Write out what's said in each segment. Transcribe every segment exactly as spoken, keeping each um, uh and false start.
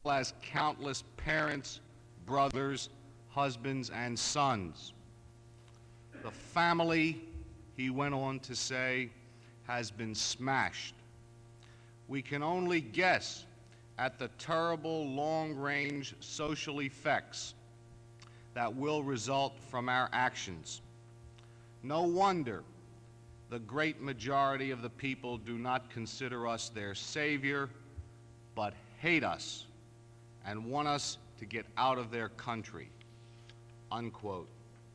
as countless parents, brothers, husbands, and sons. The family, he went on to say, has been smashed. We can only guess at the terrible long-range social effects that will result from our actions. No wonder the great majority of the people do not consider us their savior, but hate us and want us to get out of their country, unquote.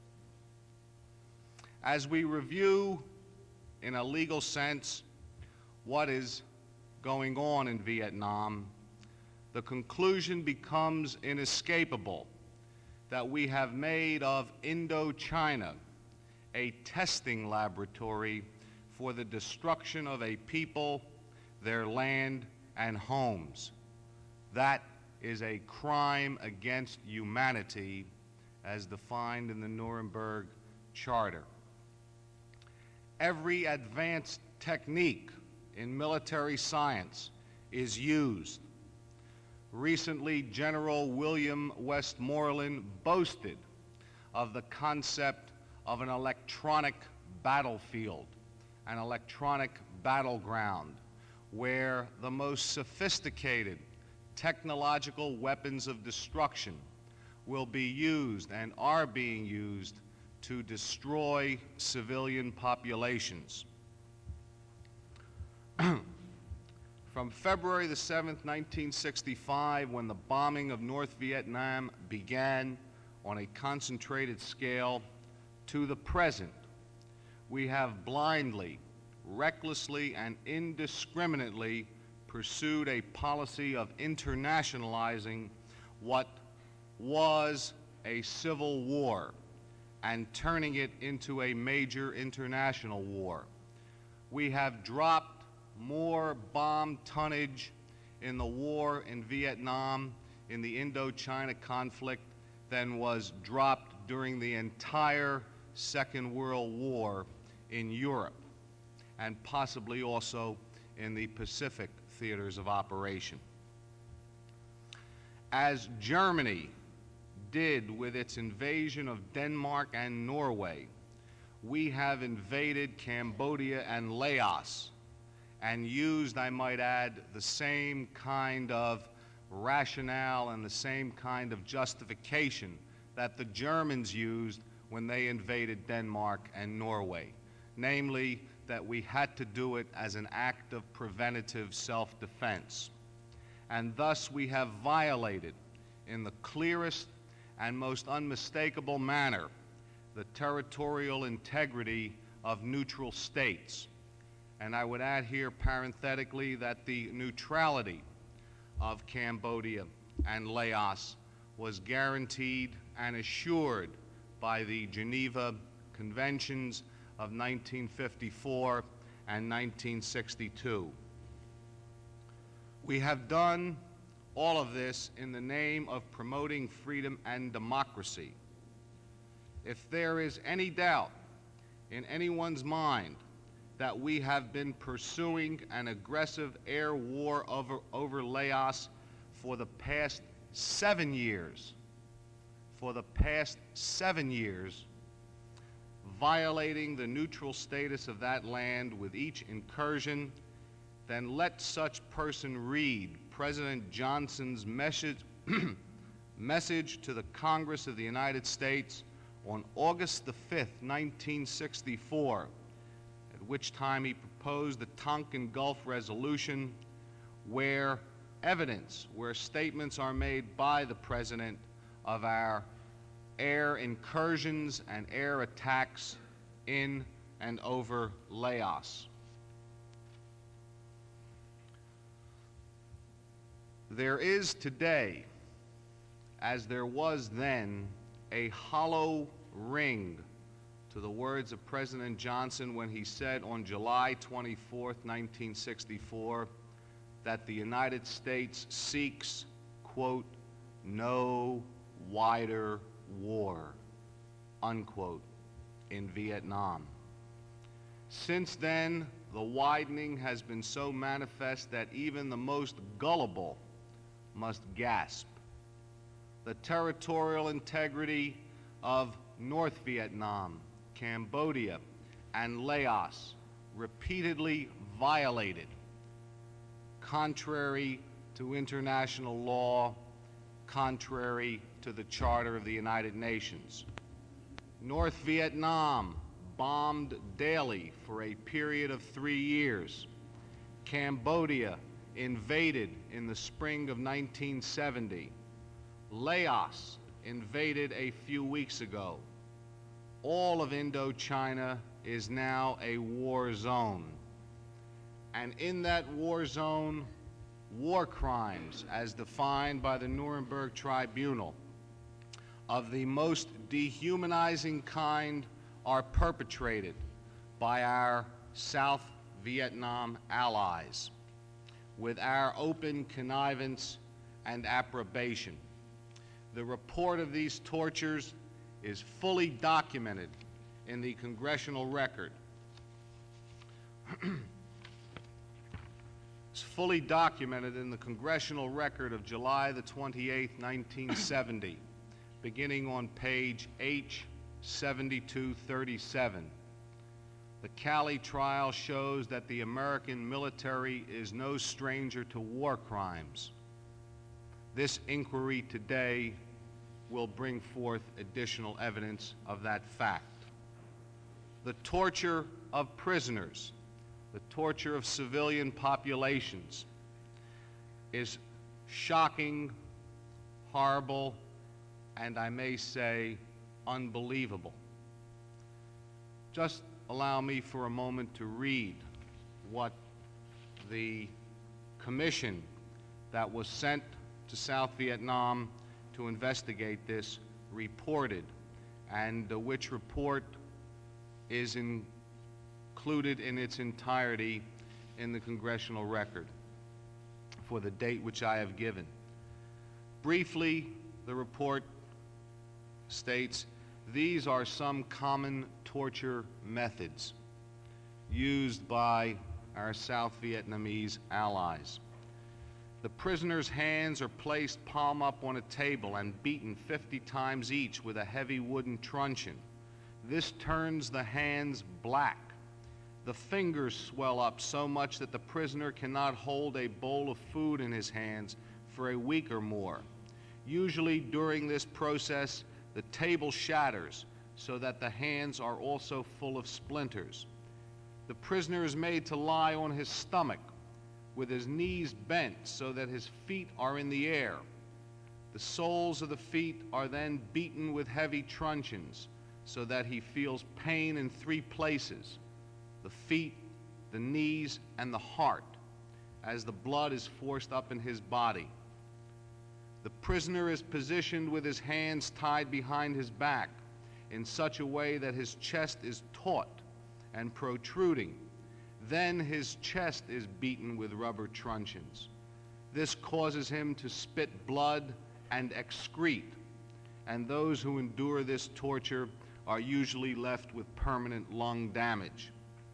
As we review, in a legal sense, what is going on in Vietnam, the conclusion becomes inescapable that we have made of Indochina a testing laboratory for the destruction of a people, their land, and homes. That is a crime against humanity as defined in the Nuremberg Charter. Every advanced technique in military science is used. Recently, General William Westmoreland boasted of the concept of an electronic battlefield, an electronic battleground, where the most sophisticated technological weapons of destruction will be used and are being used to destroy civilian populations. From February the seventh, nineteen sixty-five, when the bombing of North Vietnam began on a concentrated scale, to the present, we have blindly, recklessly, and indiscriminately pursued a policy of internationalizing what was a civil war and turning it into a major international war. We have dropped more bomb tonnage in the war in Vietnam, in the Indochina conflict, than was dropped during the entire Second World War in Europe, and possibly also in the Pacific theaters of operation. As Germany did with its invasion of Denmark and Norway, we have invaded Cambodia and Laos and used, I might add, the same kind of rationale and the same kind of justification that the Germans used when they invaded Denmark and Norway, namely that we had to do it as an act of preventative self-defense. And thus we have violated, in the clearest and most unmistakable manner, the territorial integrity of neutral states. And I would add here parenthetically that the neutrality of Cambodia and Laos was guaranteed and assured by the Geneva Conventions of nineteen fifty-four and nineteen sixty-two. We have done all of this in the name of promoting freedom and democracy. If there is any doubt in anyone's mind that we have been pursuing an aggressive air war over, over Laos for the past seven years, for the past seven years, violating the neutral status of that land with each incursion, then let such person read President Johnson's message, message to the Congress of the United States on August the fifth, nineteen sixty-four, at which time he proposed the Tonkin Gulf Resolution, where evidence, where statements are made by the President of our air incursions and air attacks in and over Laos. There is today, as there was then, a hollow ring to the words of President Johnson when he said on July twenty-fourth, nineteen sixty-four, that the United States seeks, quote, no wider war, unquote, in Vietnam. Since then, the widening has been so manifest that even the most gullible must gasp. The territorial integrity of North Vietnam, Cambodia, and Laos repeatedly violated, contrary to international law, contrary to the Charter of the United Nations. North Vietnam bombed daily for a period of three years. Cambodia invaded in the spring of nineteen seventy. Laos invaded a few weeks ago. All of Indochina is now a war zone. And in that war zone, war crimes, as defined by the Nuremberg Tribunal, of the most dehumanizing kind are perpetrated by our South Vietnam allies with our open connivance and approbation. The report of these tortures is fully documented in the congressional record. It's fully documented in the congressional record of July the twenty-eighth, nineteen seventy, beginning on page H seventy-two thirty-seven. The Cali trial shows that the American military is no stranger to war crimes. This inquiry today will bring forth additional evidence of that fact. The torture of prisoners, the torture of civilian populations, is shocking, horrible, and I may say unbelievable. Just allow me for a moment to read what the commission that was sent to South Vietnam to investigate this reported, and uh, which report is in included in its entirety in the congressional record for the date which I have given. Briefly, the report states, these are some common torture methods used by our South Vietnamese allies. The prisoner's hands are placed palm up on a table and beaten fifty times each with a heavy wooden truncheon. This turns the hands black. The fingers swell up so much that the prisoner cannot hold a bowl of food in his hands for a week or more. Usually during this process, the table shatters so that the hands are also full of splinters. The prisoner is made to lie on his stomach with his knees bent so that his feet are in the air. The soles of the feet are then beaten with heavy truncheons so that he feels pain in three places: the feet, the knees, and the heart, as the blood is forced up in his body. The prisoner is positioned with his hands tied behind his back in such a way that his chest is taut and protruding. Then his chest is beaten with rubber truncheons. This causes him to spit blood and excrete, and those who endure this torture are usually left with permanent lung damage.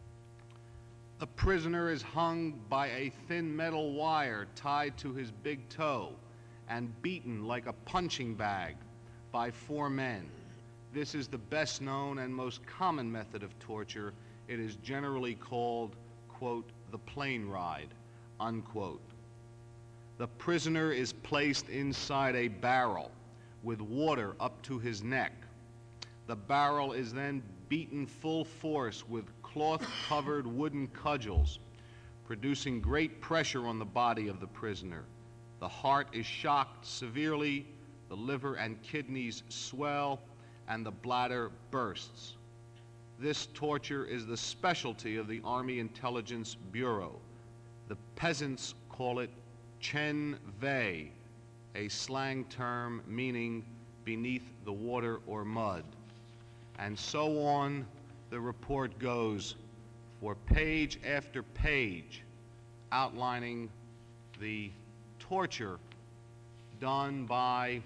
The prisoner is hung by a thin metal wire tied to his big toe and beaten like a punching bag by four men. This is the best known and most common method of torture. It is generally called, quote, the plane ride, unquote. The prisoner is placed inside a barrel with water up to his neck. The barrel is then beaten full force with cloth-covered wooden cudgels, producing great pressure on the body of the prisoner. The heart is shocked severely, the liver and kidneys swell, and the bladder bursts. This torture is the specialty of the Army Intelligence Bureau. The peasants call it Chen Vei, a slang term meaning beneath the water or mud. And so on the report goes for page after page, outlining the torture done by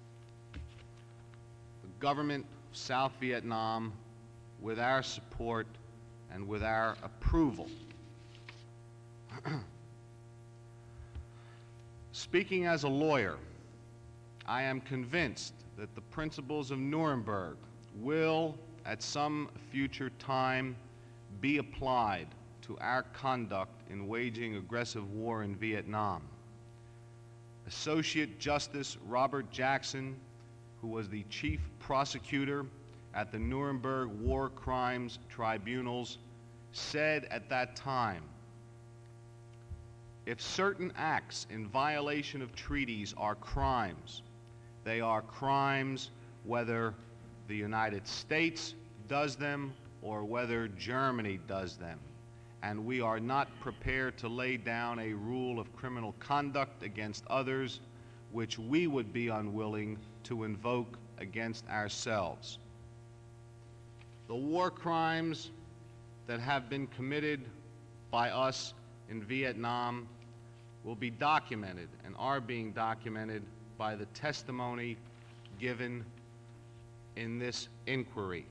the government of South Vietnam with our support and with our approval. Speaking as a lawyer, I am convinced that the principles of Nuremberg will, at some future time, be applied to our conduct in waging aggressive war in Vietnam. Associate Justice Robert Jackson, who was the chief prosecutor at the Nuremberg War Crimes Tribunals, said at that time, if certain acts in violation of treaties are crimes, they are crimes whether the United States does them or whether Germany does them. And we are not prepared to lay down a rule of criminal conduct against others which we would be unwilling to invoke against ourselves. The war crimes that have been committed by us in Vietnam will be documented and are being documented by the testimony given in this inquiry.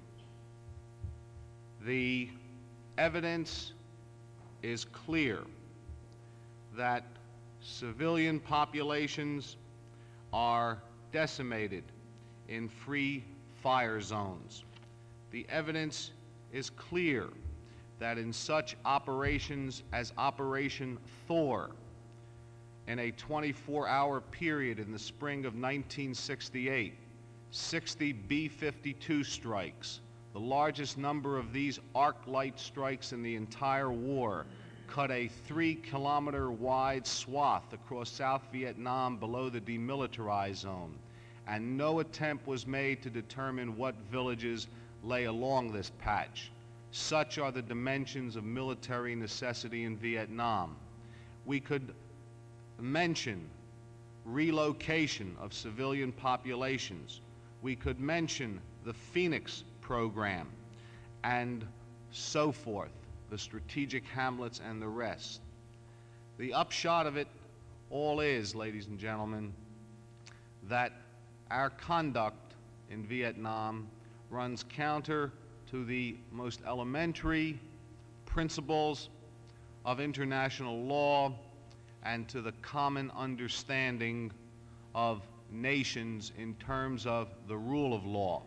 The evidence is clear that civilian populations are decimated in free fire zones. The evidence is clear that in such operations as Operation Thor, in a twenty-four hour period in the spring of nineteen sixty-eight, sixty B fifty-two strikes, the largest number of these arc light strikes in the entire war, cut a three kilometer wide swath across South Vietnam below the demilitarized zone, and no attempt was made to determine what villages lay along this patch. Such are the dimensions of military necessity in Vietnam. We could mention relocation of civilian populations. We could mention the Phoenix program and so forth, the strategic hamlets and the rest. The upshot of it all is, ladies and gentlemen, that our conduct in Vietnam runs counter to the most elementary principles of international law and to the common understanding of nations in terms of the rule of law.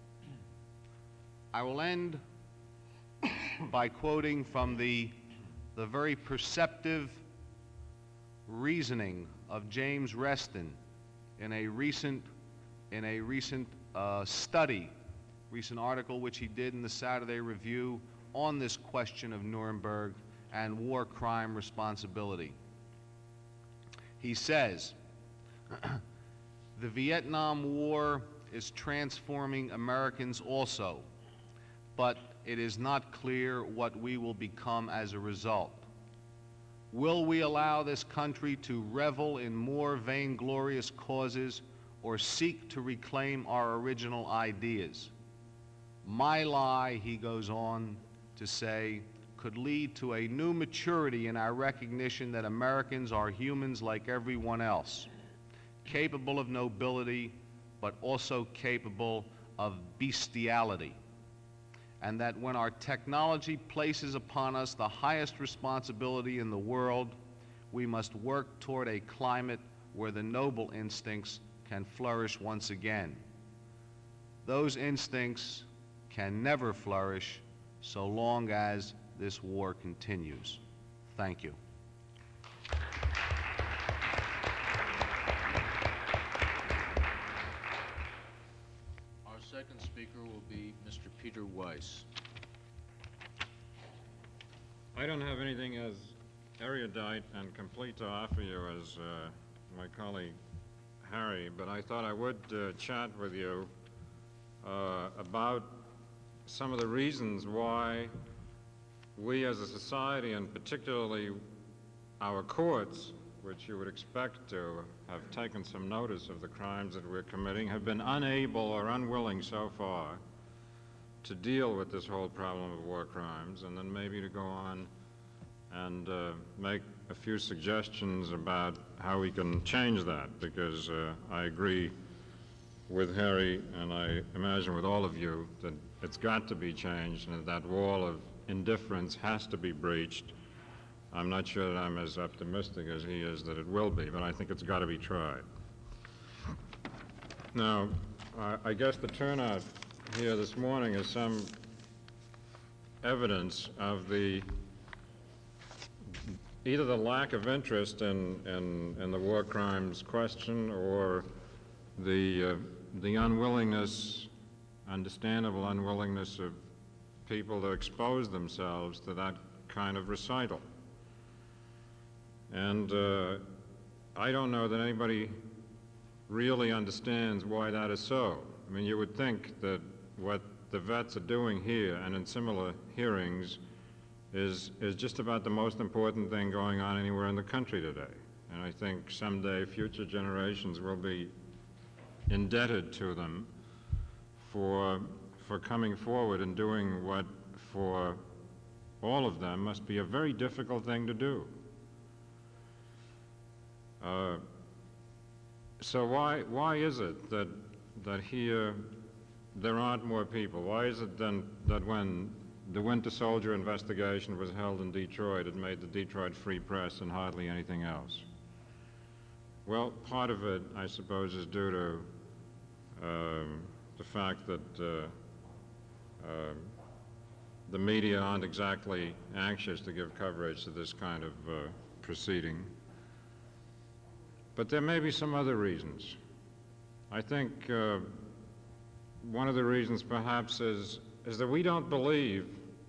I will end by quoting from the, the very perceptive reasoning of James Reston in a recent, in a recent uh, study, recent article which he did in the Saturday Review on this question of Nuremberg and war crime responsibility. He says, the Vietnam War is transforming Americans also, but it is not clear what we will become as a result. Will we allow this country to revel in more vainglorious causes or seek to reclaim our original ideas? My lie, he goes on to say, could lead to a new maturity in our recognition that Americans are humans like everyone else, capable of nobility, but also capable of bestiality. And that when our technology places upon us the highest responsibility in the world, we must work toward a climate where the noble instincts can flourish once again. Those instincts can never flourish so long as this war continues. Thank you. Our second speaker will be Mister Peter Weiss. I don't have anything as erudite and complete to offer you as uh, my colleague Harry, but I thought I would uh, chat with you uh, about some of the reasons why we as a society, and particularly our courts, which you would expect to have taken some notice of the crimes that we're committing, have been unable or unwilling so far to deal with this whole problem of war crimes, and then maybe to go on and uh, make a few suggestions about how we can change that, because uh, I agree with Harry, and I imagine with all of you, that it's got to be changed, and that wall of indifference has to be breached I'm not sure that I'm as optimistic as he is that it will be, but I think it's got to be tried. Now, I, I guess the turnout here this morning is some evidence of the either the lack of interest in, in, in the war crimes question or the, uh, the unwillingness, understandable unwillingness of people to expose themselves to that kind of recital. And uh, I don't know that anybody really understands why that is so. I mean, you would think that what the vets are doing here and in similar hearings is, is just about the most important thing going on anywhere in the country today. And I think someday future generations will be indebted to them for, for coming forward and doing what for all of them must be a very difficult thing to do. Uh, so why, why is it that, that here there aren't more people? Why is it then that when the Winter Soldier investigation was held in Detroit, it made the Detroit Free Press and hardly anything else? Well, part of it, I suppose, is due to um, the fact that uh, uh, the media aren't exactly anxious to give coverage to this kind of uh, proceeding. But there may be some other reasons. I think uh, one of the reasons perhaps is, is that we don't believe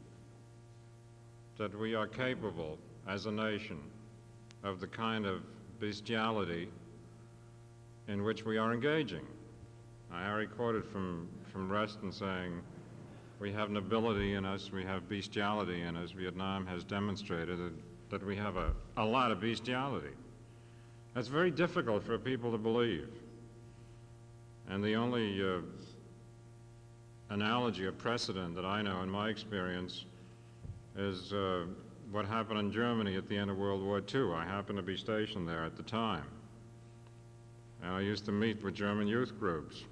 that we are capable as a nation of the kind of bestiality in which we are engaging. Now, Harry quoted from, from Reston saying, we have nobility in us, we have bestiality in us. Vietnam has demonstrated that, that we have a, a lot of bestiality. That's very difficult for people to believe. And the only uh, analogy or precedent that I know in my experience is uh, what happened in Germany at the end of World War Two. I happened to be stationed there at the time. And I used to meet with German youth groups.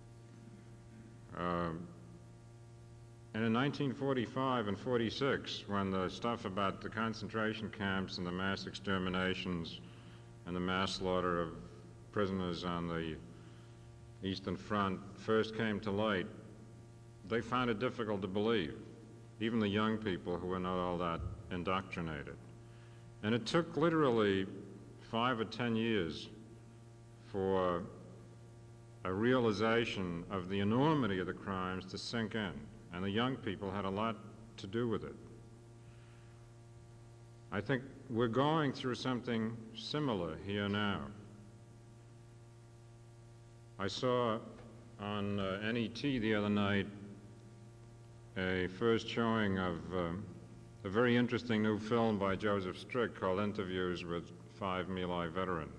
Uh, and in nineteen forty-five and forty-six, when the stuff about the concentration camps and the mass exterminations and the mass slaughter of prisoners on the Eastern Front first came to light, they found it difficult to believe, even the young people who were not all that indoctrinated. And it took literally five or ten years for a realization of the enormity of the crimes to sink in, and the young people had a lot to do with it. I think we're going through something similar here now. I saw on uh, N E T the other night a first showing of uh, a very interesting new film by Joseph Strick called Interviews with Five My Lai Veterans.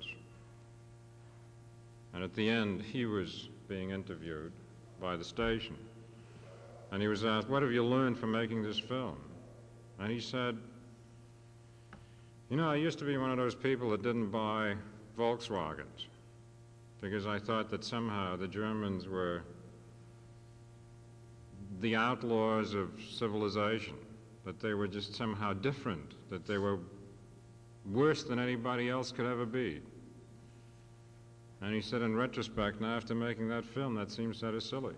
And at the end, he was being interviewed by the station. And he was asked, what have you learned from making this film? And he said, you know, I used to be one of those people that didn't buy Volkswagens because I thought that somehow the Germans were the outlaws of civilization, that they were just somehow different, that they were worse than anybody else could ever be. And he said, in retrospect, now after making that film, that seems sort of silly,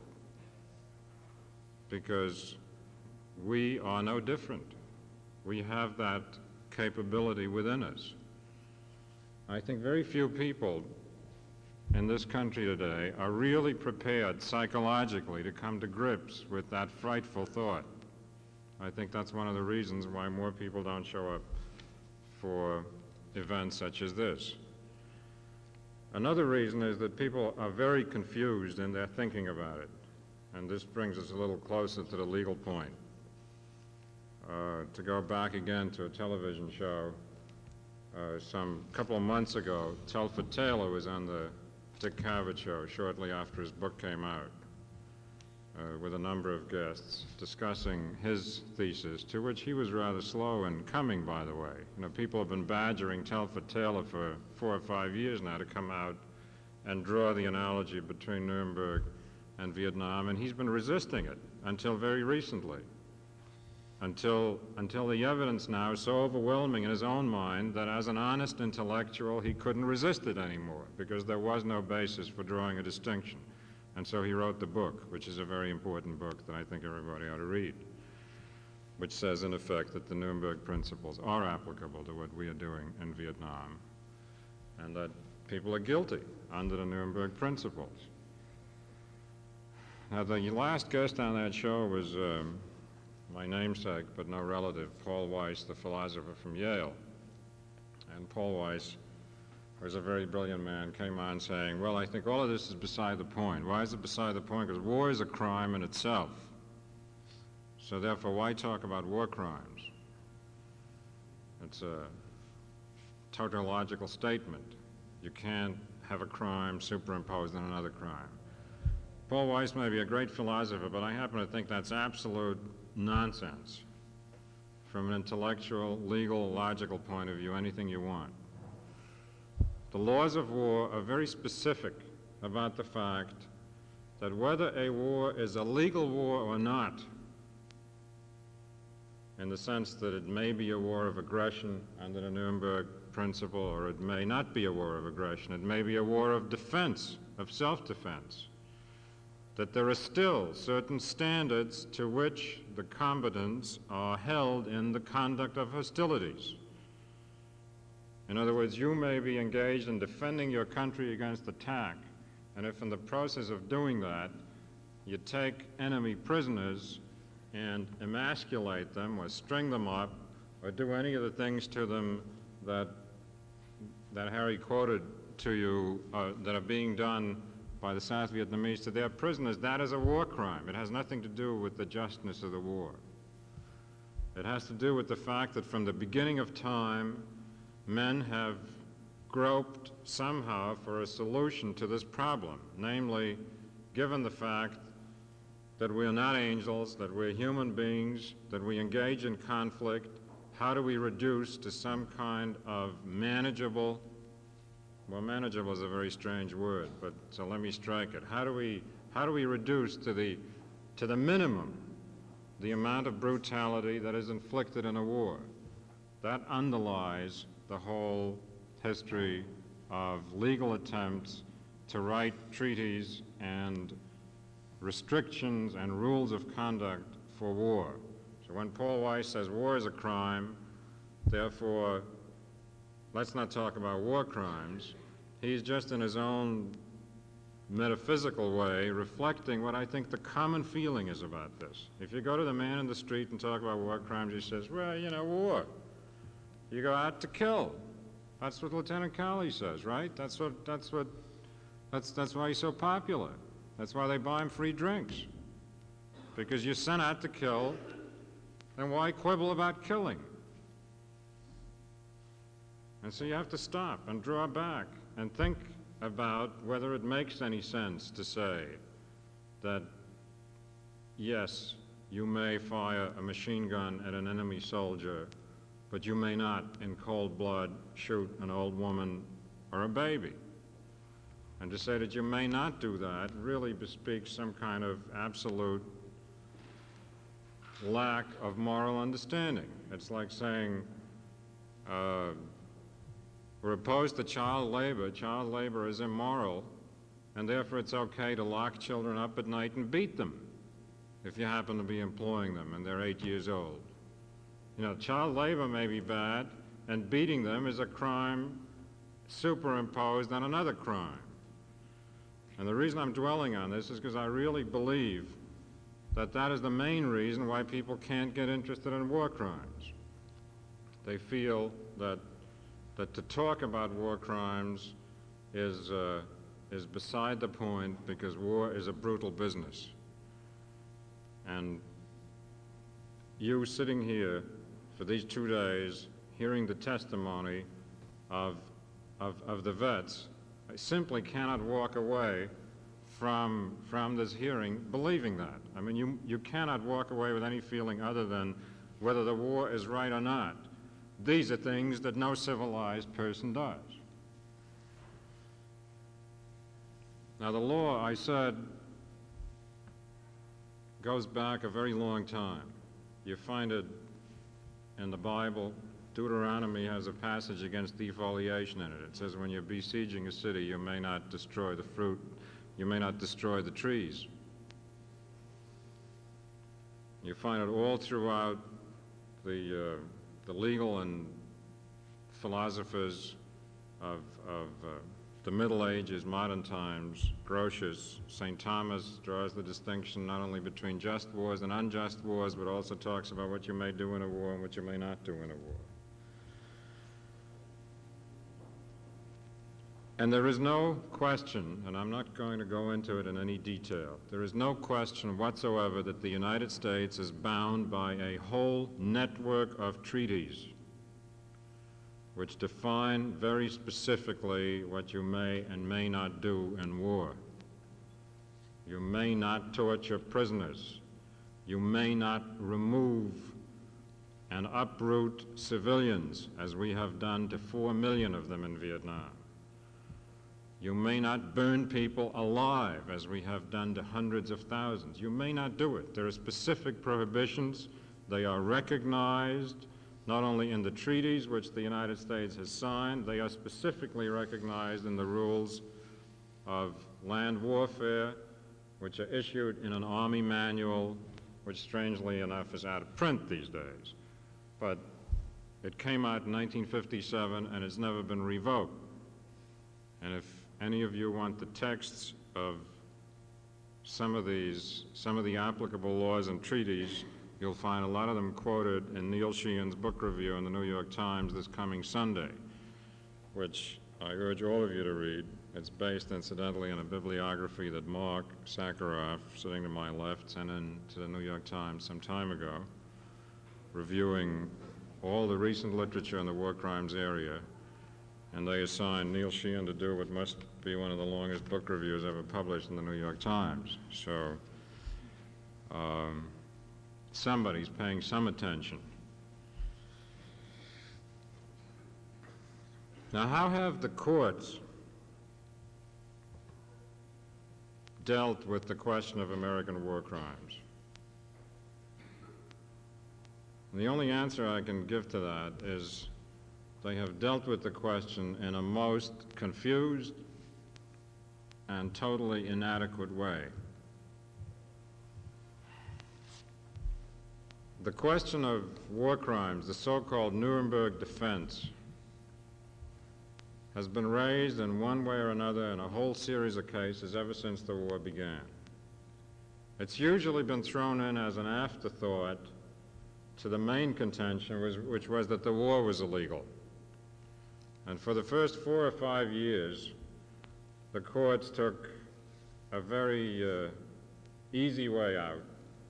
because we are no different. We have that capability within us. I think very few people in this country today are really prepared psychologically to come to grips with that frightful thought. I think that's one of the reasons why more people don't show up for events such as this. Another reason is that people are very confused in their thinking about it. And this brings us a little closer to the legal point. Uh, to go back again to a television show, uh, some couple of months ago, Telford Taylor was on the Dick Cavett show shortly after his book came out, uh, with a number of guests discussing his thesis, to which he was rather slow in coming, by the way. You know, people have been badgering Telford Taylor for four or five years now to come out and draw the analogy between Nuremberg and Vietnam, and he's been resisting it until very recently. until, until the evidence now is so overwhelming in his own mind that as an honest intellectual he couldn't resist it anymore because there was no basis for drawing a distinction. And so he wrote the book, which is a very important book that I think everybody ought to read, which says in effect that the Nuremberg principles are applicable to what we are doing in Vietnam and that people are guilty under the Nuremberg principles. Now, the last guest on that show was um, my namesake, but no relative, Paul Weiss, the philosopher from Yale. And Paul Weiss, who was a very brilliant man, came on saying, well, I think all of this is beside the point. Why is it beside the point? Because war is a crime in itself. So therefore, why talk about war crimes? It's a tautological statement. You can't have a crime superimposed on another crime. Paul Weiss may be a great philosopher, but I happen to think that's absolute nonsense. From an intellectual, legal, logical point of view, anything you want. The laws of war are very specific about the fact that whether a war is a legal war or not, in the sense that it may be a war of aggression under the Nuremberg principle, or it may not be a war of aggression, it may be a war of defense, of self-defense, that there are still certain standards to which the combatants are held in the conduct of hostilities. In other words, you may be engaged in defending your country against attack, and if in the process of doing that, you take enemy prisoners and emasculate them or string them up or do any of the things to them that, that Harry quoted to you uh, that are being done by the South Vietnamese to their prisoners, that is a war crime. It has nothing to do with the justness of the war. It has to do with the fact that from the beginning of time, men have groped somehow for a solution to this problem, namely, given the fact that we are not angels, that we're human beings, that we engage in conflict, how do we reduce to some kind of manageable, well, manageable is a very strange word, but so let me strike it. How do we, how do we reduce to the, to the minimum the amount of brutality that is inflicted in a war? That underlies the whole history of legal attempts to write treaties and restrictions and rules of conduct for war. So when Paul Weiss says war is a crime, therefore let's not talk about war crimes, he's just in his own metaphysical way reflecting what I think the common feeling is about this. If you go to the man in the street and talk about war crimes, he says, well, you know, war. You go out to kill. That's what Lieutenant Cowley says, right? That's what, that's what, that's, that's why he's so popular. That's why they buy him free drinks. Because you're sent out to kill, then why quibble about killing? And so you have to stop and draw back and think about whether it makes any sense to say that, yes, you may fire a machine gun at an enemy soldier, but you may not, in cold blood, shoot an old woman or a baby. And to say that you may not do that really bespeaks some kind of absolute lack of moral understanding. It's like saying, uh, we're opposed to child labor. Child labor is immoral, and therefore it's okay to lock children up at night and beat them if you happen to be employing them and they're eight years old. You know, child labor may be bad, and beating them is a crime superimposed on another crime. And the reason I'm dwelling on this is because I really believe that that is the main reason why people can't get interested in war crimes. They feel that, that to talk about war crimes is, uh, is beside the point because war is a brutal business. And you sitting here for these two days, hearing the testimony of, of, of the vets, I simply cannot walk away from, from this hearing believing that. I mean, you, you cannot walk away with any feeling other than whether the war is right or not. These are things that no civilized person does. Now, the law, I said, goes back a very long time. You find it in the Bible. Deuteronomy has a passage against defoliation in it. It says when you're besieging a city, you may not destroy the fruit, you may not destroy the trees. You find it all throughout the, uh, the legal and philosophers of, of uh, the Middle Ages, modern times. Grotius, Saint Thomas draws the distinction not only between just wars and unjust wars, but also talks about what you may do in a war and what you may not do in a war. And there is no question, and I'm not going to go into it in any detail, there is no question whatsoever that the United States is bound by a whole network of treaties which define very specifically what you may and may not do in war. You may not torture prisoners. You may not remove and uproot civilians, as we have done to four million of them in Vietnam. You may not burn people alive, as we have done to hundreds of thousands. You may not do it. There are specific prohibitions. They are recognized not only in the treaties which the United States has signed, they are specifically recognized in the rules of land warfare, which are issued in an Army manual, which strangely enough is out of print these days. But it came out in nineteen fifty-seven and it's never been revoked. And if any of you want the texts of some of these, some of the applicable laws and treaties, you'll find a lot of them quoted in Neil Sheehan's book review in the New York Times this coming Sunday, which I urge all of you to read. It's based, incidentally, on a bibliography that Mark Sakharov, sitting to my left, sent in to the New York Times some time ago, reviewing all the recent literature in the war crimes area. And they assigned Neil Sheehan to do what must be one of the longest book reviews ever published in the New York Times. So um, somebody's paying some attention. Now, how have the courts dealt with the question of American war crimes? And the only answer I can give to that is they have dealt with the question in a most confused and totally inadequate way. The question of war crimes, the so-called Nuremberg defense, has been raised in one way or another in a whole series of cases ever since the war began. It's usually been thrown in as an afterthought to the main contention, was, which was that the war was illegal. And for the first four or five years, the courts took a very uh, easy way out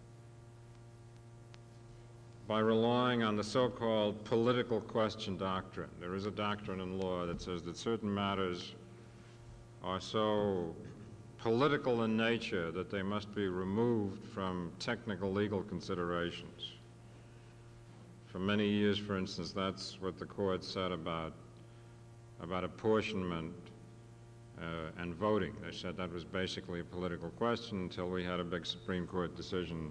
by relying on the so-called political question doctrine. There is a doctrine in law that says that certain matters are so political in nature that they must be removed from technical legal considerations. For many years, for instance, that's what the court said about about apportionment uh, and voting. They said that was basically a political question until we had a big Supreme Court decision,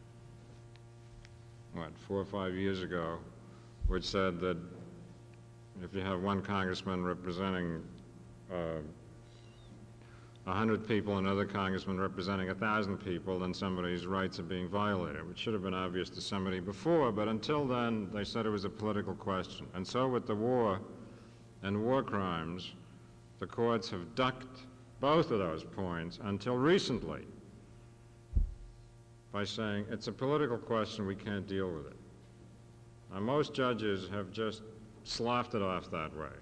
what, four or five years ago, which said that if you have one congressman representing uh, one hundred people and another congressman representing one thousand people, then somebody's rights are being violated, which should have been obvious to somebody before, but until then, they said it was a political question. And so with the war and war crimes, the courts have ducked both of those points until recently by saying it's a political question, we can't deal with it. Now, most judges have just sloughed it off that way.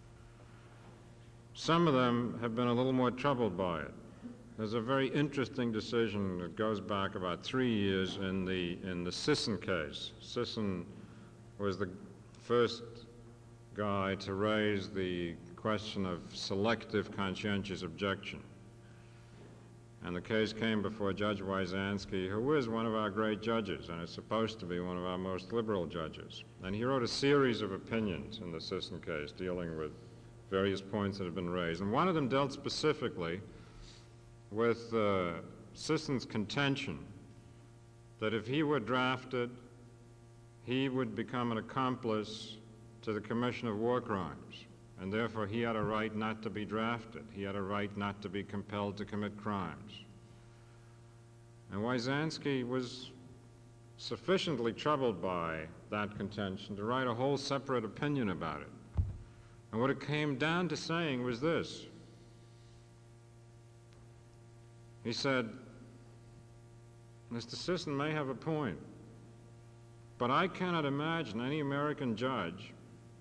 Some of them have been a little more troubled by it. There's a very interesting decision that goes back about three years in the, in the Sisson case. Sisson was the first guy to raise the question of selective conscientious objection. And the case came before Judge Wyzanski, who is one of our great judges and is supposed to be one of our most liberal judges. And he wrote a series of opinions in the Sisson case dealing with various points that have been raised. And one of them dealt specifically with uh, Sisson's contention that if he were drafted he would become an accomplice to the commission of war crimes, and therefore he had a right not to be drafted. He had a right not to be compelled to commit crimes. And Wyzanski was sufficiently troubled by that contention to write a whole separate opinion about it. And what it came down to saying was this. He said, Mister Sisson may have a point, but I cannot imagine any American judge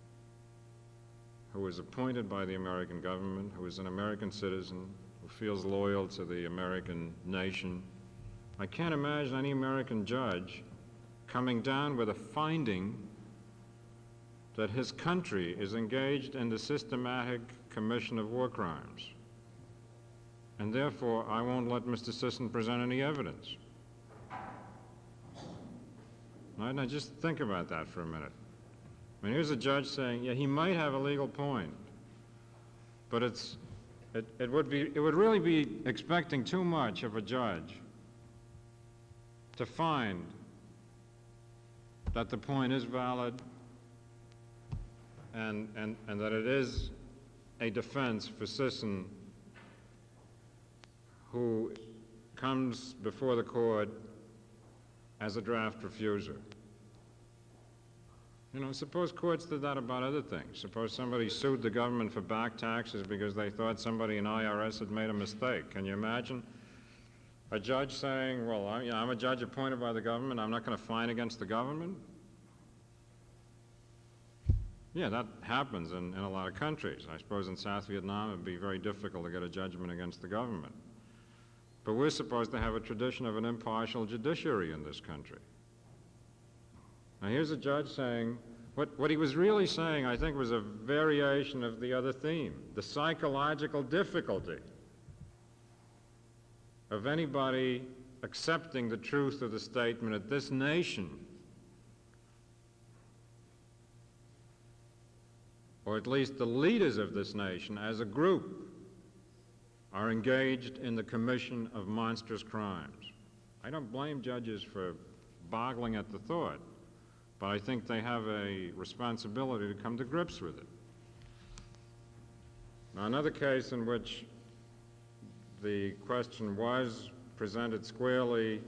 who is appointed by the American government, who is an American citizen, who feels loyal to the American nation. I can't imagine any American judge coming down with a finding that his country is engaged in the systematic commission of war crimes. And therefore, I won't let Mister Sisson present any evidence. Right? Now just think about that for a minute. I mean, here's a judge saying, yeah, he might have a legal point, but it's, it, it would be, it would really be expecting too much of a judge to find that the point is valid and, and, and that it is a defense for Sisson, who comes before the court as a draft refuser. You know, suppose courts did that about other things. Suppose somebody sued the government for back taxes because they thought somebody in I R S had made a mistake. Can you imagine a judge saying, well, I, you know, I'm a judge appointed by the government, I'm not going to fine against the government? Yeah, that happens in, in a lot of countries. I suppose in South Vietnam it would be very difficult to get a judgment against the government. But we're supposed to have a tradition of an impartial judiciary in this country. Now here's a judge saying, what, what he was really saying, I think, was a variation of the other theme, the psychological difficulty of anybody accepting the truth of the statement that this nation, or at least the leaders of this nation as a group, are engaged in the commission of monstrous crimes. I don't blame judges for boggling at the thought, but I think they have a responsibility to come to grips with it. Now, another case in which the question was presented squarely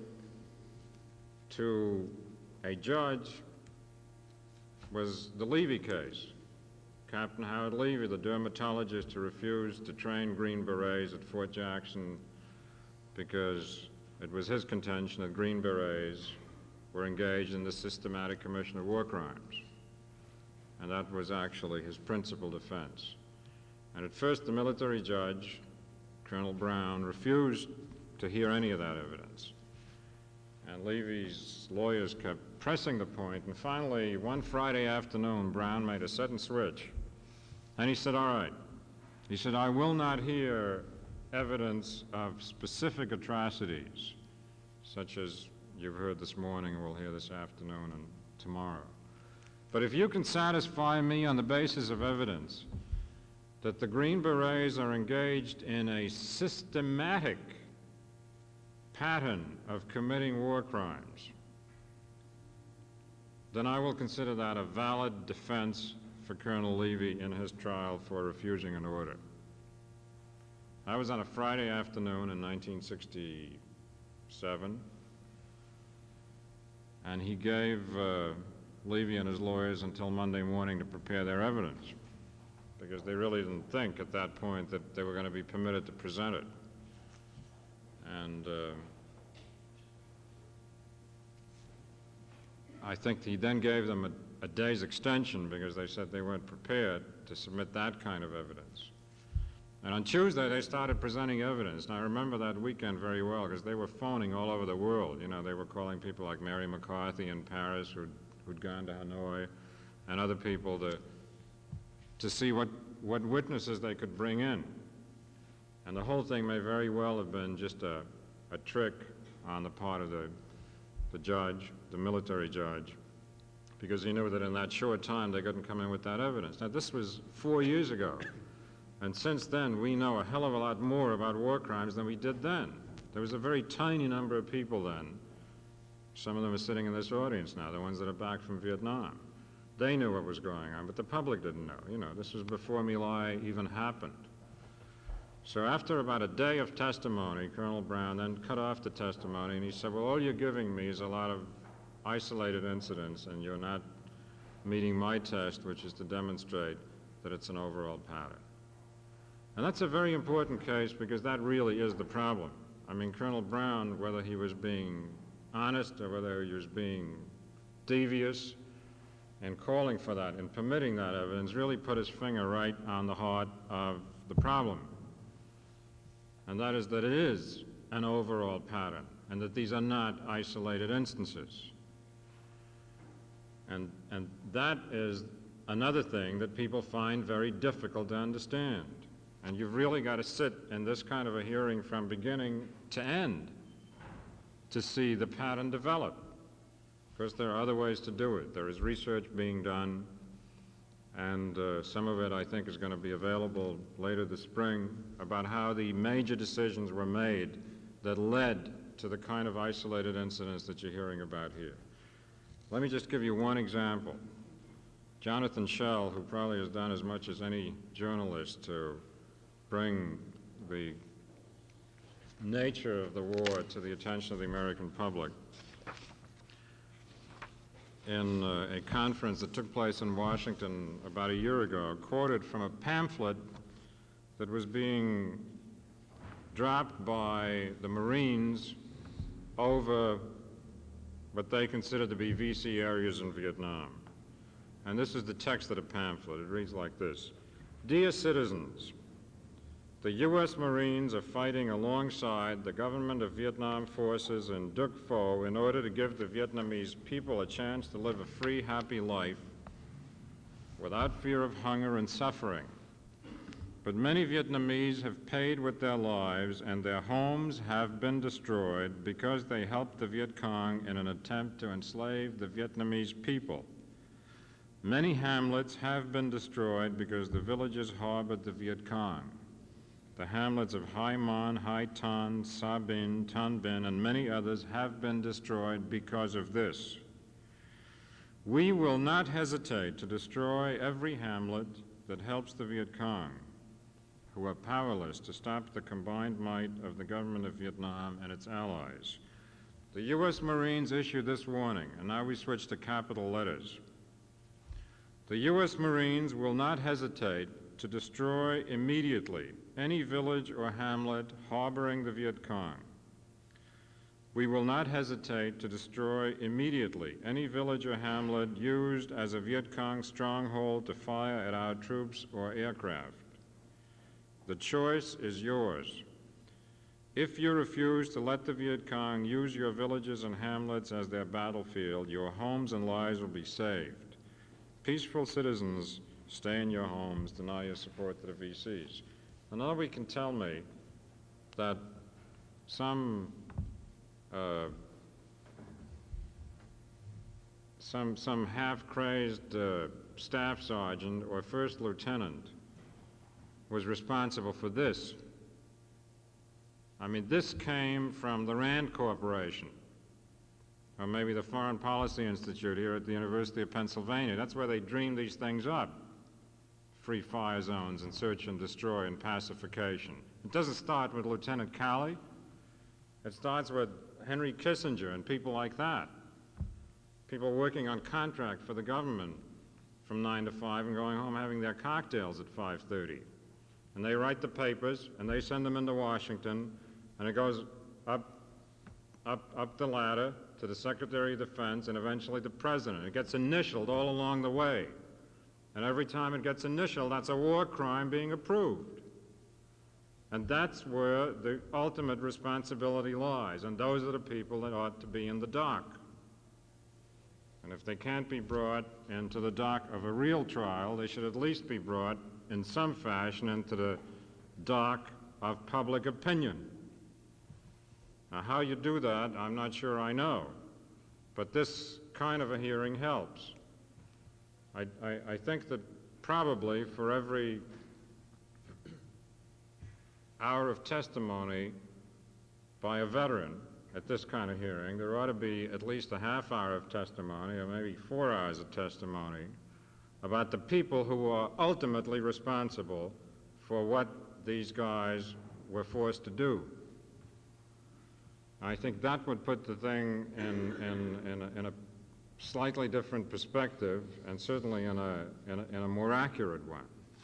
to a judge was the Levy case. Captain Howard Levy, the dermatologist who refused to train Green Berets at Fort Jackson because it was his contention that Green Berets were engaged in the systematic commission of war crimes. And that was actually his principal defense. And at first the military judge, Colonel Brown, refused to hear any of that evidence. And Levy's lawyers kept pressing the point, and finally, one Friday afternoon, Brown made a sudden switch. And he said, all right. He said, I will not hear evidence of specific atrocities, such as you've heard this morning and we'll hear this afternoon and tomorrow. But if you can satisfy me on the basis of evidence that the Green Berets are engaged in a systematic pattern of committing war crimes, then I will consider that a valid defense for Colonel Levy in his trial for refusing an order. That was on a Friday afternoon in nineteen sixty-seven, and he gave uh, Levy and his lawyers until Monday morning to prepare their evidence, because they really didn't think at that point that they were going to be permitted to present it. And uh, I think he then gave them a, a day's extension because they said they weren't prepared to submit that kind of evidence. And on Tuesday, they started presenting evidence. And I remember that weekend very well because they were phoning all over the world. You know, they were calling people like Mary McCarthy in Paris who'd, who'd gone to Hanoi, and other people to, to see what, what witnesses they could bring in. And the whole thing may very well have been just a, a trick on the part of the, the judge, the military judge, because he knew that in that short time they couldn't come in with that evidence. Now, this was four years ago. And since then, we know a hell of a lot more about war crimes than we did then. There was a very tiny number of people then Some of them are sitting in this audience now, the ones that are back from Vietnam. They knew what was going on, but the public didn't know. You know, this was before My Lai even happened. So after about a day of testimony, Colonel Brown then cut off the testimony, and he said, well, all you're giving me is a lot of isolated incidents, and you're not meeting my test, which is to demonstrate that it's an overall pattern. And that's a very important case because that really is the problem. I mean, Colonel Brown, whether he was being honest or whether he was being devious and calling for that and permitting that evidence, really put his finger right on the heart of the problem. And that is that it is an overall pattern and that these are not isolated instances. And, and that is another thing that people find very difficult to understand. And you've really got to sit in this kind of a hearing from beginning to end to see the pattern develop. Of course, there are other ways to do it. There is research being done, and uh, some of it I think is going to be available later this spring about how the major decisions were made that led to the kind of isolated incidents that you're hearing about here. Let me just give you one example. Jonathan Schell, who probably has done as much as any journalist to bring the nature of the war to the attention of the American public, in uh, a conference that took place in Washington about a year ago, quoted from a pamphlet that was being dropped by the Marines over what they considered to be V C areas in Vietnam. And this is the text of the pamphlet. It reads like this: Dear citizens, the U S Marines are fighting alongside the government of Vietnam forces in Duc Pho in order to give the Vietnamese people a chance to live a free, happy life without fear of hunger and suffering. But many Vietnamese have paid with their lives, and their homes have been destroyed because they helped the Viet Cong in an attempt to enslave the Vietnamese people. Many hamlets have been destroyed because the villagers harbored the Viet Cong. The hamlets of Hai Mon, Hai Ton, Sa Binh, Ton Binh, and many others have been destroyed because of this. We will not hesitate to destroy every hamlet that helps the Viet Cong, who are powerless to stop the combined might of the government of Vietnam and its allies. The U S Marines issued this warning, and now we switch to capital letters. The U S Marines will not hesitate to destroy immediately any village or hamlet harboring the Viet Cong. We will not hesitate to destroy immediately any village or hamlet used as a Viet Cong stronghold to fire at our troops or aircraft. The choice is yours. If you refuse to let the Viet Cong use your villages and hamlets as their battlefield, your homes and lives will be saved. Peaceful citizens, stay in your homes, deny your support to the V Cs. And now we can tell me that some uh, some some half-crazed uh, staff sergeant or first lieutenant was responsible for this. I mean, this came from the Rand Corporation, or maybe the Foreign Policy Institute here at the University of Pennsylvania. That's where they dreamed these things up. Free fire zones and search and destroy and pacification. It doesn't start with Lieutenant Calley. It starts with Henry Kissinger and people like that. People working on contract for the government from nine to five and going home having their cocktails at five thirty. And they write the papers and they send them into Washington, and it goes up, up, up the ladder to the Secretary of Defense and eventually the President. It gets initialed all along the way. And every time it gets initialed, that's a war crime being approved. And that's where the ultimate responsibility lies, and those are the people that ought to be in the dock. And if they can't be brought into the dock of a real trial, they should at least be brought in some fashion into the dock of public opinion. Now, how you do that, I'm not sure I know, but this kind of a hearing helps. I, I, I think that probably for every hour of testimony by a veteran at this kind of hearing, there ought to be at least a half hour of testimony, or maybe four hours of testimony, about the people who are ultimately responsible for what these guys were forced to do. I think that would put the thing in, in, in, a, in a slightly different perspective, and certainly in a, in a, in a more accurate one.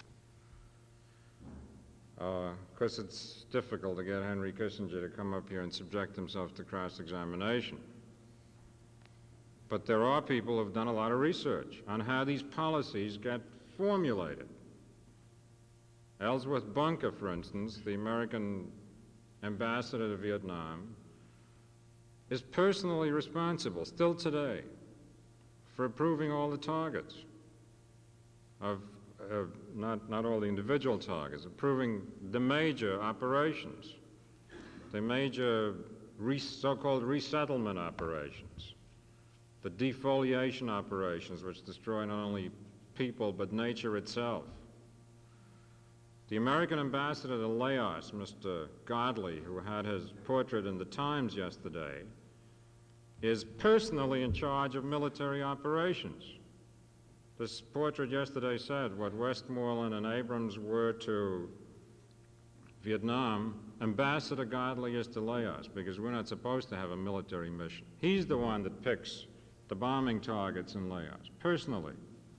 Because uh, it's difficult to get Henry Kissinger to come up here and subject himself to cross-examination. But there are people who have done a lot of research on how these policies get formulated. Ellsworth Bunker, for instance, the American ambassador to Vietnam, is personally responsible, still today, for approving all the targets of, of not, not all the individual targets, approving the major operations, the major re, so-called resettlement operations, the defoliation operations, which destroy not only people but nature itself. The American ambassador to Laos, Mister Godley, who had his portrait in the Times yesterday, is personally in charge of military operations. This portrait yesterday said what Westmoreland and Abrams were to Vietnam, Ambassador Godley is to Laos, because we're not supposed to have a military mission. He's the one that picks the bombing targets in Laos, personally.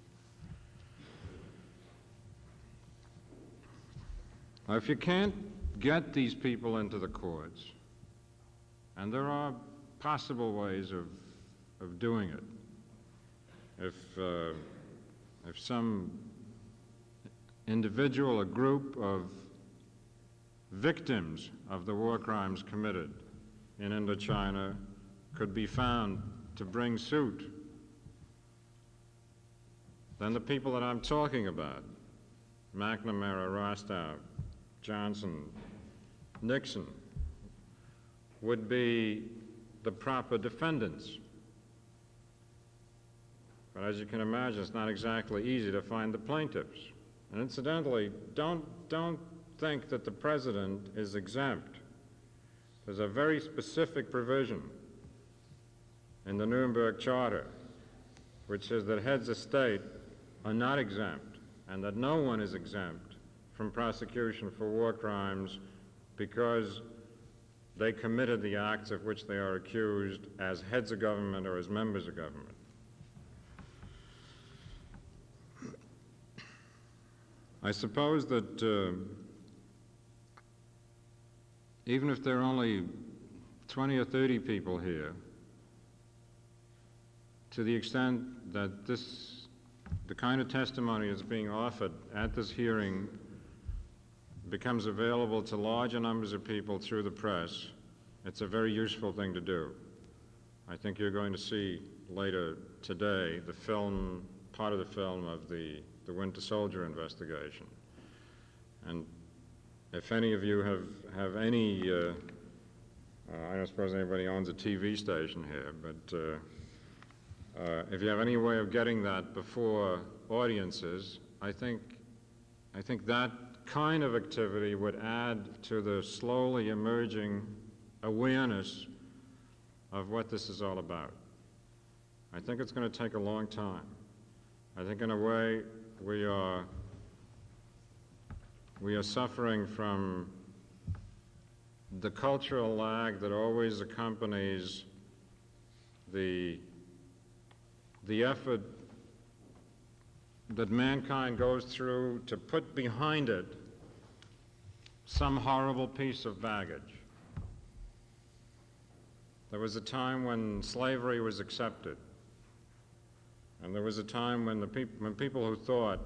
Now, if you can't get these people into the courts, and there are possible ways of, of doing it, if, uh, if some individual or group of victims of the war crimes committed in Indochina could be found to bring suit, then the people that I'm talking about, McNamara, Rostow, Johnson, Nixon, would be the proper defendants. But as you can imagine, it's not exactly easy to find the plaintiffs. And incidentally, don't, don't think that the president is exempt. There's a very specific provision in the Nuremberg Charter which says that heads of state are not exempt, and that no one is exempt from prosecution for war crimes because they committed the acts of which they are accused as heads of government or as members of government. I suppose that uh, even if there are only twenty or thirty people here, to the extent that this, the kind of testimony that's being offered at this hearing becomes available to larger numbers of people through the press, it's a very useful thing to do. I think you're going to see later today the film, part of the film of the, the Winter Soldier investigation. And if any of you have, have any, uh, uh, I don't suppose anybody owns a T V station here, but uh, uh, if you have any way of getting that before audiences, I think, I think that kind of activity would add to the slowly emerging awareness of what this is all about. I think it's going to take a long time. I think in a way we are, we are suffering from the cultural lag that always accompanies the, the effort that mankind goes through to put behind it some horrible piece of baggage. There was a time when slavery was accepted, and there was a time when the peop when people who thought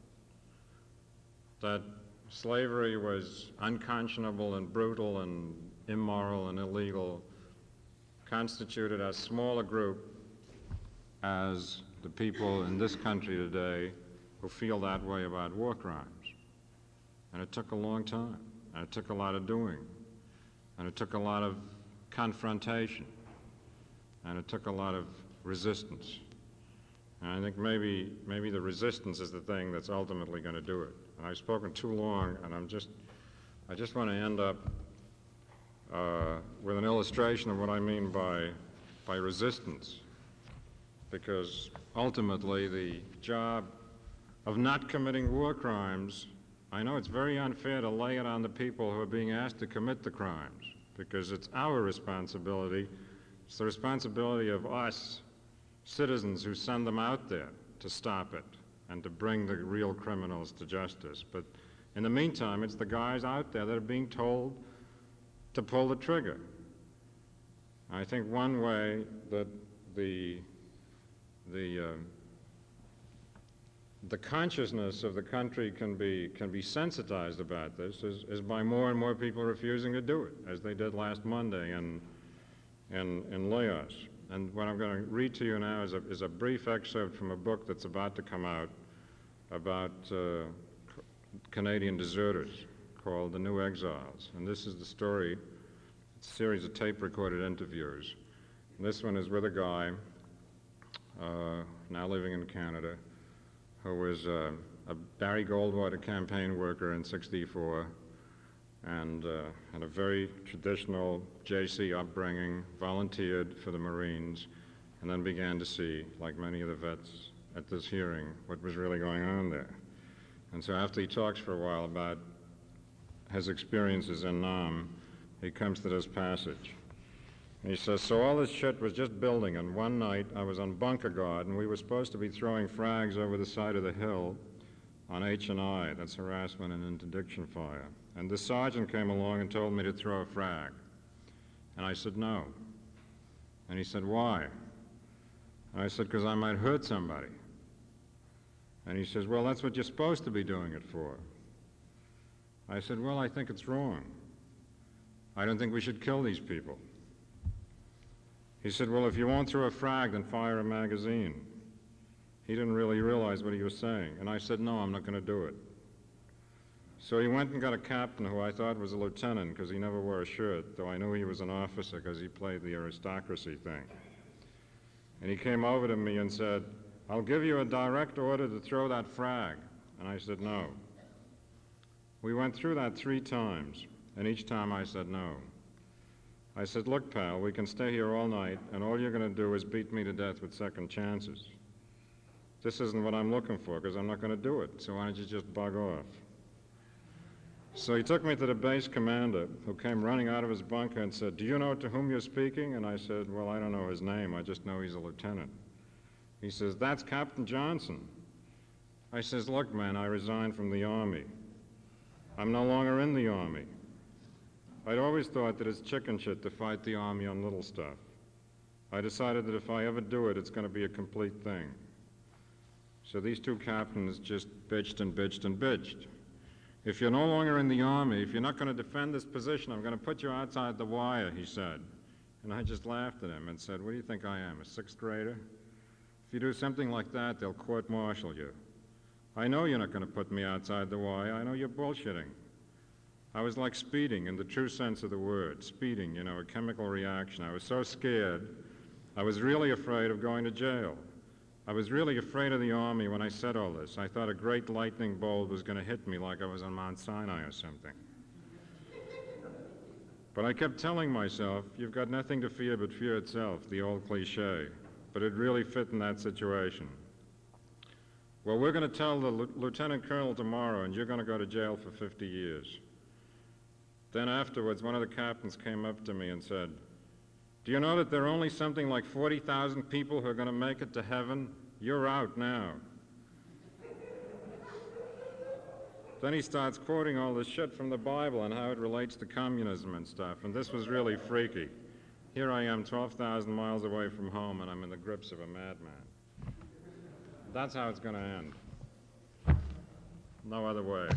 that slavery was unconscionable and brutal and immoral and illegal constituted as small a group as the people in this country today who feel that way about war crimes. And it took a long time, and it took a lot of doing, and it took a lot of confrontation, and it took a lot of resistance. And I think maybe, maybe the resistance is the thing that's ultimately going to do it. And I've spoken too long, and I'm just, I just want to end up uh, with an illustration of what I mean by, by resistance. Because ultimately the job of not committing war crimes, I know it's very unfair to lay it on the people who are being asked to commit the crimes, because it's our responsibility. It's the responsibility of us, citizens who send them out there to stop it and to bring the real criminals to justice. But in the meantime, it's the guys out there that are being told to pull the trigger. I think one way that the, the, uh, the consciousness of the country can be, can be sensitized about this is, is by more and more people refusing to do it, as they did last Monday in, in, in Laos. And what I'm going to read to you now is a, is a brief excerpt from a book that's about to come out about uh, Canadian deserters called The New Exiles. And this is the story, it's a series of tape-recorded interviews. And this one is with a guy uh, now living in Canada who was uh, a Barry Goldwater campaign worker in sixty-four and uh, had a very traditional J C upbringing, volunteered for the Marines, and then began to see, like many of the vets at this hearing, what was really going on there. And so after he talks for a while about his experiences in Nam, he comes to this passage. And he says, so all this shit was just building, and one night I was on bunker guard, and we were supposed to be throwing frags over the side of the hill on H and I, that's harassment and interdiction fire. And the sergeant came along and told me to throw a frag. And I said, no. And he said, why? And I said, because I might hurt somebody. And he says, well, that's what you're supposed to be doing it for. I said, well, I think it's wrong. I don't think we should kill these people. He said, well, if you won't throw a frag, then fire a magazine. He didn't really realize what he was saying. And I said, no, I'm not going to do it. So he went and got a captain who I thought was a lieutenant because he never wore a shirt, though I knew he was an officer because he played the aristocracy thing. And he came over to me and said, I'll give you a direct order to throw that frag. And I said, no. We went through that three times, and each time I said no. I said, look, pal, we can stay here all night, and all you're going to do is beat me to death with second chances. This isn't what I'm looking for, because I'm not going to do it, so why don't you just bug off? So he took me to the base commander, who came running out of his bunker and said, do you know to whom you're speaking? And I said, well, I don't know his name, I just know he's a lieutenant. He says, that's Captain Johnson. I says, look, man, I resigned from the Army. I'm no longer in the Army. I'd always thought that it's chicken shit to fight the Army on little stuff. I decided that if I ever do it, it's going to be a complete thing. So these two captains just bitched and bitched and bitched. If you're no longer in the Army, if you're not going to defend this position, I'm going to put you outside the wire, he said. And I just laughed at him and said, what do you think I am, a sixth grader? If you do something like that, they'll court-martial you. I know you're not going to put me outside the wire. I know you're bullshitting. I was like speeding in the true sense of the word. Speeding, you know, a chemical reaction. I was so scared, I was really afraid of going to jail. I was really afraid of the Army when I said all this. I thought a great lightning bolt was going to hit me like I was on Mount Sinai or something. But I kept telling myself, you've got nothing to fear but fear itself, the old cliche. But it really fit in that situation. Well, we're going to tell the lieutenant colonel tomorrow, and you're going to go to jail for fifty years. Then afterwards, one of the captains came up to me and said, do you know that there are only something like forty thousand people who are going to make it to heaven? You're out now. Then he starts quoting all this shit from the Bible and how it relates to communism and stuff, and this was really freaky. Here I am twelve thousand miles away from home, and I'm in the grips of a madman. That's how it's going to end. No other way.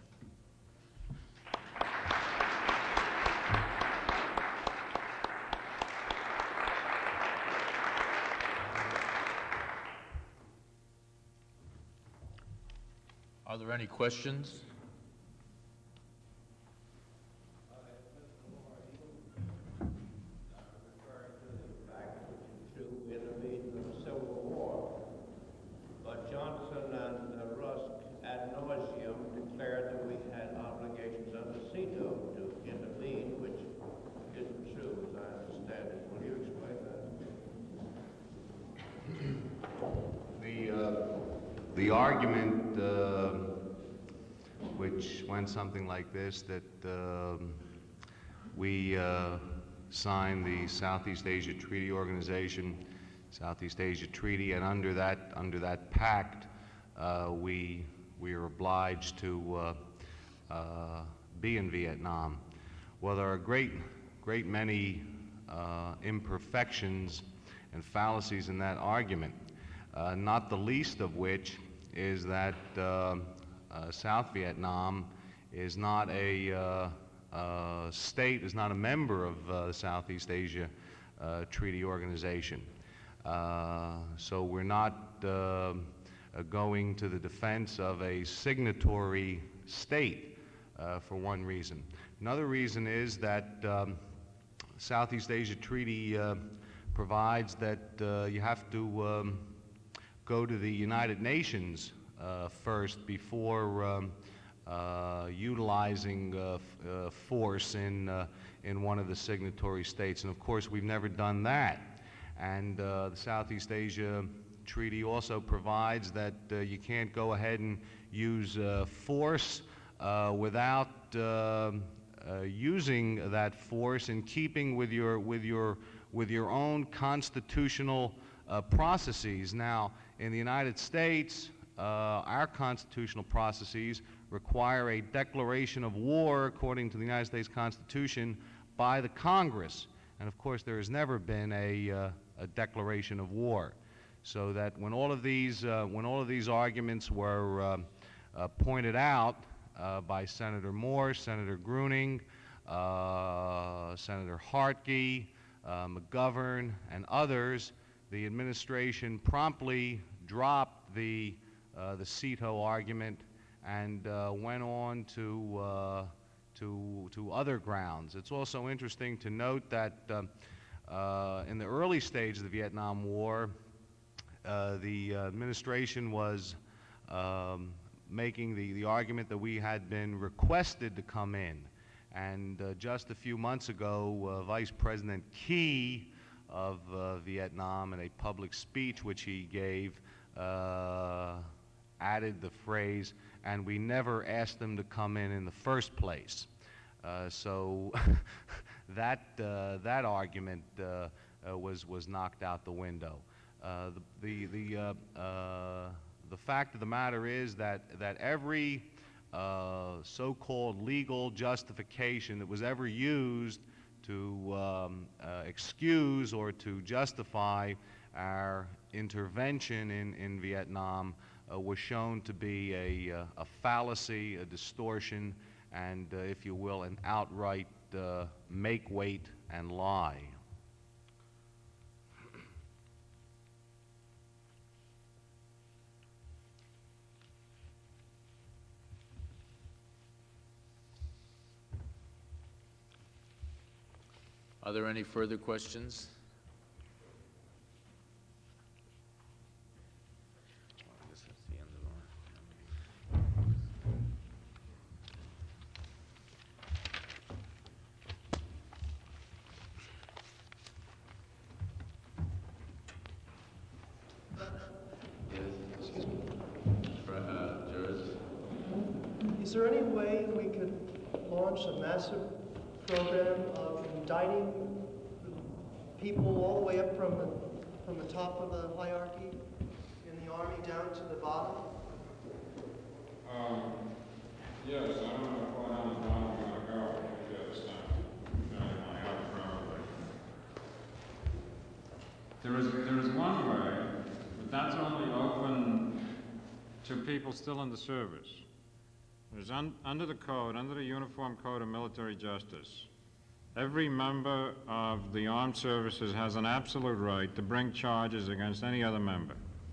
Are there any questions? the argument, uh, which went something like this, that um we uh, signed the Southeast Asia Treaty Organization, Southeast Asia Treaty, and under that, under that pact, uh, we, we are obliged to uh, uh, be in Vietnam. Well, there are a great, great many uh, imperfections and fallacies in that argument, uh, not the least of which is that uh, uh, South Vietnam is not a uh, uh, state, is not a member of uh, the Southeast Asia uh, Treaty Organization. Uh, so we're not uh, uh, going to the defense of a signatory state uh, for one reason. Another reason is that um, Southeast Asia Treaty uh, provides that uh, you have to um, go to the United Nations uh, first before um, uh, utilizing uh, f uh, force in, uh, in one of the signatory states. And of course, we've never done that. And uh, the Southeast Asia Treaty also provides that uh, you can't go ahead and use uh, force uh, without uh, uh, using that force in keeping with your, with your, with your own constitutional uh, processes. Now, in the United States, uh, our constitutional processes require a declaration of war according to the United States Constitution by the Congress. And of course, there has never been a, uh, a declaration of war. So that when all of these, uh, when all of these arguments were uh, uh, pointed out uh, by Senator Morse, Senator Gruning, uh, Senator Hartke, uh, McGovern, and others, the administration promptly dropped the, uh, the SEATO argument and uh, went on to, uh, to, to other grounds. It's also interesting to note that uh, uh, in the early stage of the Vietnam War, uh, the uh, administration was um, making the, the argument that we had been requested to come in. And uh, just a few months ago, uh, Vice President Key of uh, Vietnam, in a public speech which he gave, uh, added the phrase, "and we never asked them to come in in the first place." Uh, so that, uh, that argument uh, uh, was, was knocked out the window. Uh, the, the, the, uh, uh, the fact of the matter is that, that every uh, so-called legal justification that was ever used to um, uh, excuse or to justify our intervention in, in Vietnam uh, was shown to be a, uh, a fallacy, a distortion, and, uh, if you will, an outright uh, make-weight and lie. Are there any further questions? I guess that's the end of Is there any way we could launch a massive program of indicting people all the way up from the, from the top of the hierarchy in the Army down to the bottom? Um, yes, I don't know quite how far I'm going to go. Because, uh, I have probably. There is, there is one way, but that's only open to people still in the service. There's un, under the code, under the Uniform Code of Military Justice, every member of the armed services has an absolute right to bring charges against any other member.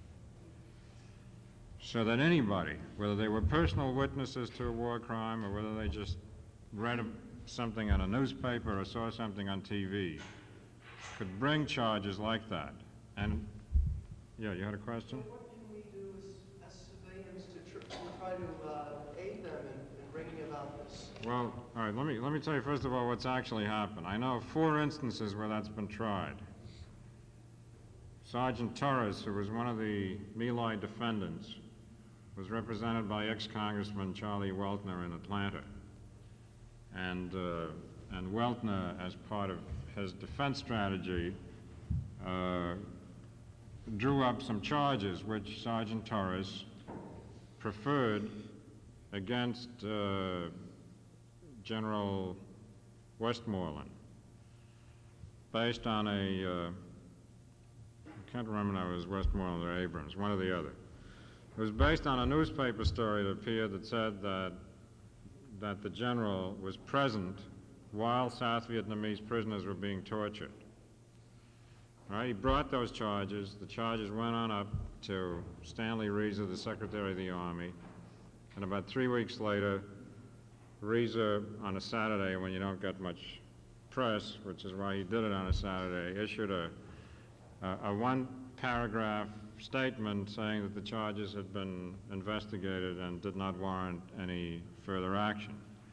So that anybody, whether they were personal witnesses to a war crime or whether they just read a, something in a newspaper or saw something on T V, could bring charges like that. And, yeah, you had a question? So what can we do as, as civilians to, tr to try to uh, aid them in, in bringing about this? Well, all right, let me, let me tell you first of all what's actually happened. I know of four instances where that's been tried. Sergeant Torres, who was one of the My Lai defendants, was represented by ex-Congressman Charlie Weltner in Atlanta. And, uh, and Weltner, as part of his defense strategy, uh, drew up some charges which Sergeant Torres preferred against uh, General Westmoreland, based on a, uh, I can't remember now if it was Westmoreland or Abrams, one or the other. It was based on a newspaper story that appeared that said that, that the general was present while South Vietnamese prisoners were being tortured. All right, he brought those charges. The charges went on up to Stanley Reeser, the Secretary of the Army, and about three weeks later, Reeser, on a Saturday when you don't get much press, which is why he did it on a Saturday, issued a, a, a one-paragraph statement saying that the charges had been investigated and did not warrant any further action.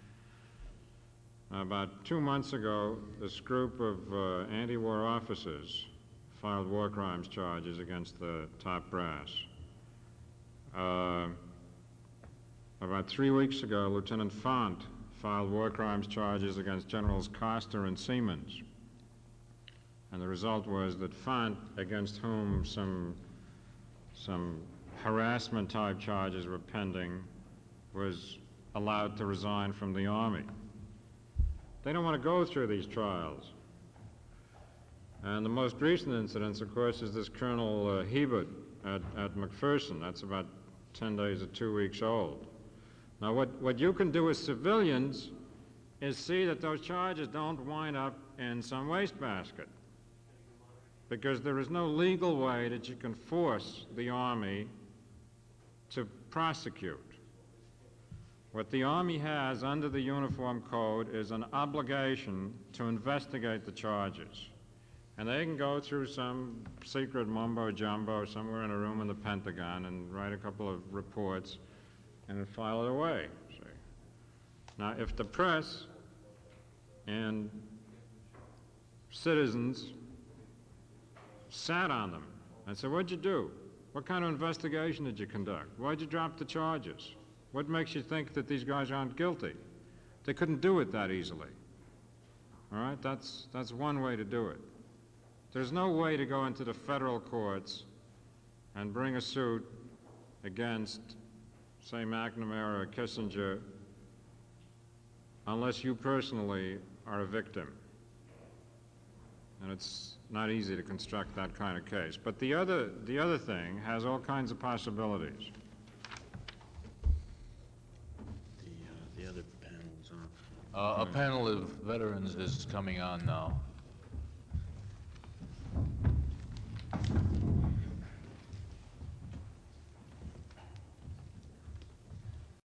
About two months ago, this group of uh, anti-war officers filed war crimes charges against the top brass. Uh, about three weeks ago, Lieutenant Font filed war crimes charges against Generals Coster and Siemens. And the result was that Font, against whom some, some harassment type charges were pending, was allowed to resign from the Army. They don't want to go through these trials. And the most recent incident, of course, is this Colonel uh, Hebert at, at McPherson. That's about ten days or two weeks old. Now, what, what you can do as civilians is see that those charges don't wind up in some wastebasket, because there is no legal way that you can force the Army to prosecute. What the Army has under the Uniform Code is an obligation to investigate the charges. And they can go through some secret mumbo-jumbo somewhere in a room in the Pentagon and write a couple of reports and then file it away. See? Now, if the press and citizens sat on them and said, what'd you do? What kind of investigation did you conduct? Why'd you drop the charges? What makes you think that these guys aren't guilty? They couldn't do it that easily. All right, that's, that's one way to do it. There's no way to go into the federal courts and bring a suit against, say, McNamara or Kissinger unless you personally are a victim. And it's not easy to construct that kind of case. But the other, the other thing has all kinds of possibilities. The, uh, the other panel's on. Uh, a panel of veterans is coming on now.